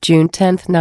June 10,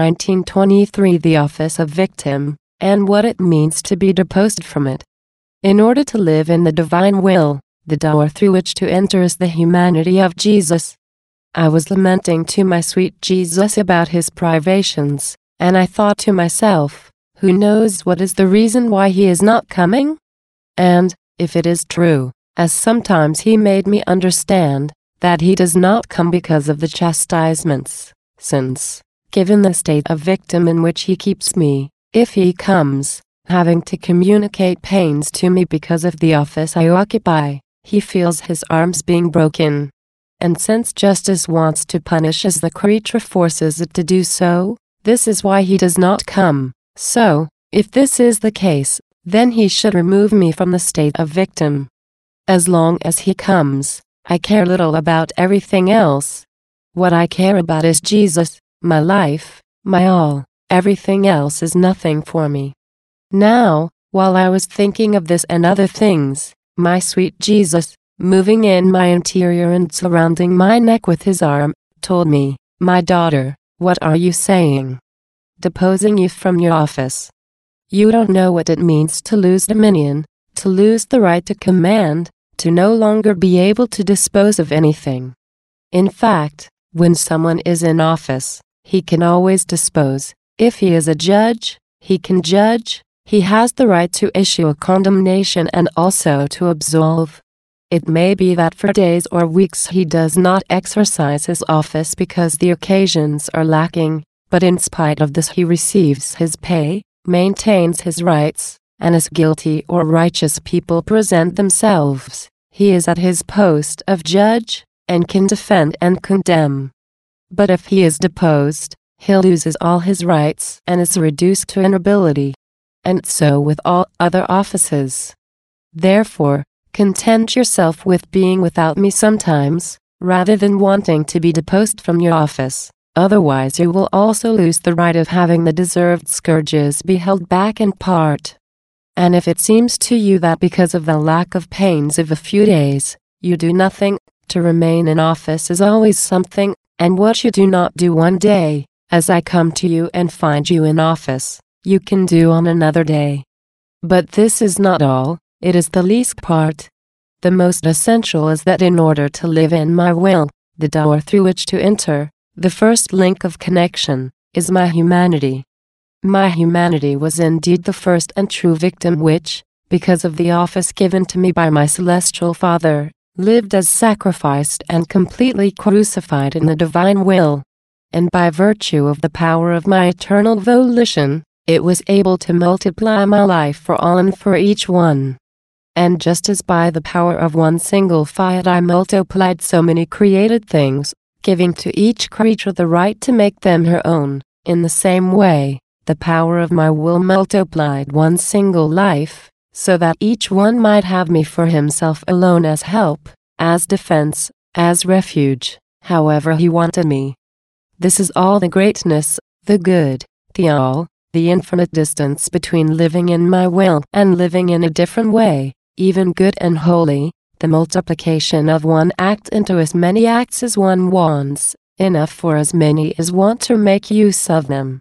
1923. The office of victim, and what it means to be deposed from it. In order to live in the divine will, the door through which to enter is the humanity of Jesus. I was lamenting to my sweet Jesus about his privations, and I thought to myself, who knows what is the reason why he is not coming? And, if it is true, as sometimes he made me understand, that he does not come because of the chastisements, since, given the state of victim in which he keeps me, if he comes, having to communicate pains to me because of the office I occupy, he feels his arms being broken. And since justice wants to punish as the creature forces it to do so, this is why he does not come. So, if this is the case, then he should remove me from the state of victim. As long as he comes, I care little about everything else. What I care about is Jesus, my life, my all. Everything else is nothing for me. Now, while I was thinking of this and other things, my sweet Jesus, moving in my interior and surrounding my neck with his arm, told me, "My daughter, what are you saying? Deposing you from your office. You don't know what it means to lose dominion, to lose the right to command, to no longer be able to dispose of anything. In fact, when someone is in office, he can always dispose. If he is a judge, he can judge, he has the right to issue a condemnation and also to absolve. It may be that for days or weeks he does not exercise his office because the occasions are lacking, but in spite of this he receives his pay, maintains his rights, and as guilty or righteous people present themselves, he is at his post of judge, and can defend and condemn. But if he is deposed, he loses all his rights and is reduced to inability. And so with all other offices. Therefore, content yourself with being without me sometimes, rather than wanting to be deposed from your office. Otherwise you will also lose the right of having the deserved scourges be held back in part. And if it seems to you that because of the lack of pains of a few days, you do nothing, to remain in office is always something, and what you do not do one day, as I come to you and find you in office, you can do on another day. But this is not all, it is the least part. The most essential is that in order to live in my will, the door through which to enter, the first link of connection, is my humanity. My humanity was indeed the first and true victim which, because of the office given to me by my celestial Father, lived as sacrificed and completely crucified in the divine will. And by virtue of the power of my eternal volition, it was able to multiply my life for all and for each one. And just as by the power of one single fiat I multiplied so many created things, giving to each creature the right to make them her own, in the same way, the power of my will multiplied one single life, so that each one might have me for himself alone as help, as defense, as refuge, however he wanted me. This is all the greatness, the good, the all, the infinite distance between living in my will and living in a different way, even good and holy, the multiplication of one act into as many acts as one wants, enough for as many as want to make use of them.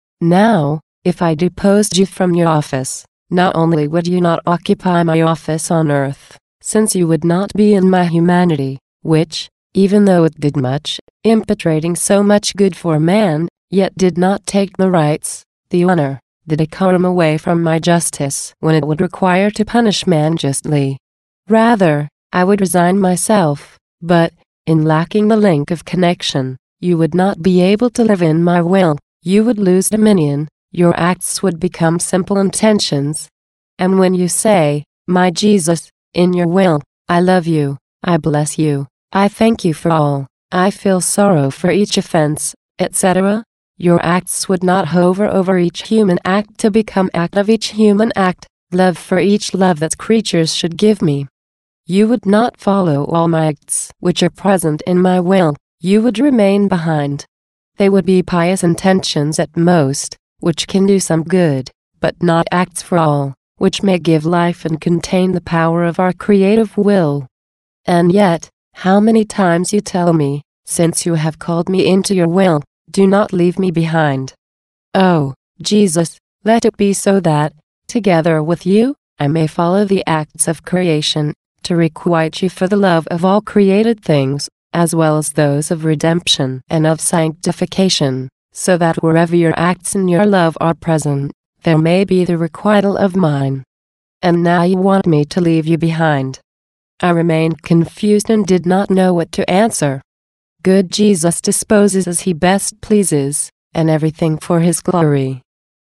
Now, if I deposed you from your office, not only would you not occupy my office on earth, since you would not be in my humanity, which, even though it did much, impetrating so much good for man, yet did not take the rights, the honor, the decorum away from my justice when it would require to punish man justly. Rather, I would resign myself, but, in lacking the link of connection, you would not be able to live in my will, you would lose dominion, your acts would become simple intentions. And when you say, "My Jesus, in your will, I love you, I bless you, I thank you for all, I feel sorrow for each offense," etc., your acts would not hover over each human act to become act of each human act, love for each love that creatures should give me. You would not follow all my acts which are present in my will, you would remain behind. They would be pious intentions at most, which can do some good, but not acts for all, which may give life and contain the power of our creative will. And yet, how many times you tell me, since you have called me into your will, Do not leave me behind. Oh, Jesus, let it be so that, together with you, I may follow the acts of creation, to requite you for the love of all created things, as well as those of redemption and of sanctification, so that wherever your acts and your love are present, there may be the requital of mine. And now you want me to leave you behind. I remained confused and did not know what to answer. Good Jesus disposes as he best pleases, and everything for his glory.